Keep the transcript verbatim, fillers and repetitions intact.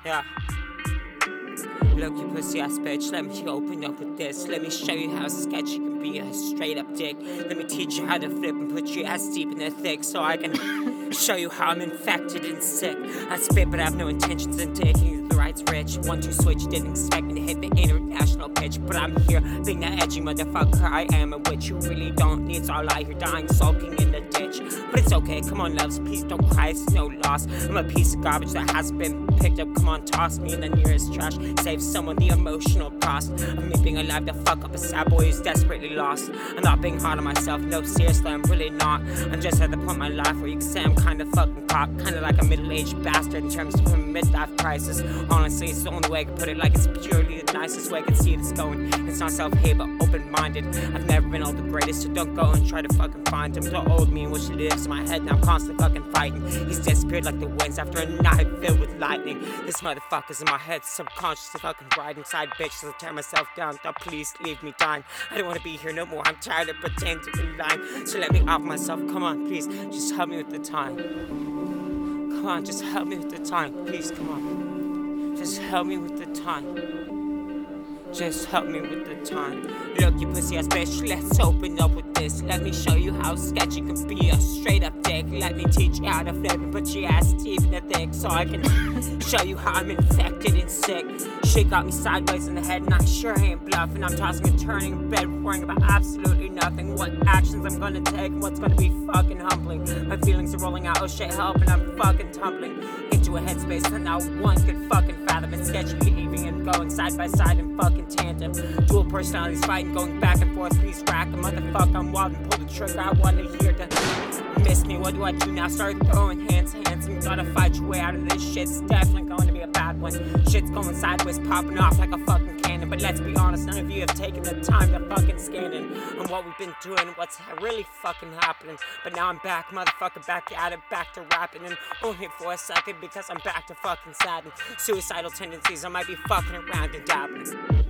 Yeah. Look, you pussy ass bitch, let me open up with this. Let me show you how sketchy can be a straight up dick. Let me teach you how to flip and put your ass deep in the thick, so I can show you how I'm infected and sick. I spit, but I have no intentions in taking you to the right's rich. One two switch, didn't expect me to hit the international pitch, but I'm here being that edgy motherfucker I am, and what you really don't need. So I'll lie here dying, sulking in the ditch. But it's okay, come on loves, please don't cry, it's no loss. I'm a piece of garbage that hasn't been picked up. Come on, toss me in the nearest trash. Save someone the emotional cost of me being alive to fuck up a sad boy who's desperately lost. I'm not being hard on myself, no seriously, I'm really not. I'm just at the point in my life where you can say I'm kinda fucking pop, kinda like a middle-aged bastard in terms of a midlife crisis. Honestly, it's the only way I can put it, like it's purely the nicest way I can see this going. It's not self-hate but open-minded. I've never been all the greatest, so don't go and try to fucking find him. The old me and what she lives in my head, now I'm constantly fucking fighting. He's disappeared like the winds after a night filled with lightning. This motherfucker's in my head, subconsciously fucking riding side bitches. I tear myself down, don't please leave me dying. I don't wanna be here no more, I'm tired of pretending to be lying. So let me off myself, come on please, just help me with the time. Come on, just help me with the time, please, come on. Just help me with the time. Just help me with the time. Look, you pussy ass bitch, let's open up with this. Let me show you how sketchy can be a straight up dick. Let me teach you how to flip and put your ass deep in the thick, so I can show you how I'm infected and sick. Shit got me sideways in the head and I sure ain't bluffing. I'm tossing and turning in bed, worrying about absolutely nothing. What actions I'm gonna take and what's gonna be fucking humbling. My feelings are rolling out, oh shit help, and I'm fucking tumbling into a headspace that now one could fucking fathom. It's sketchy leaving and going side by side in fucking tandem. Dual personalities fighting, going back and forth, please rack a motherfucker. I'm wild and pull the trigger, I wanna hear to miss me. What do I do now? Start throwing hands, hands, and you gotta fight your way out of this shit. It's definitely going to be a bad one. Shit's going sideways, popping off like a fucking cannon. But let's be honest, none of you have taken the time to fucking scan in on what we've been doing and what's really fucking happening. But now I'm back, motherfucker, back at it, back to rapping, and only for a second because I'm back to fucking sad and suicidal tendencies. I might be fucking around and dabbling.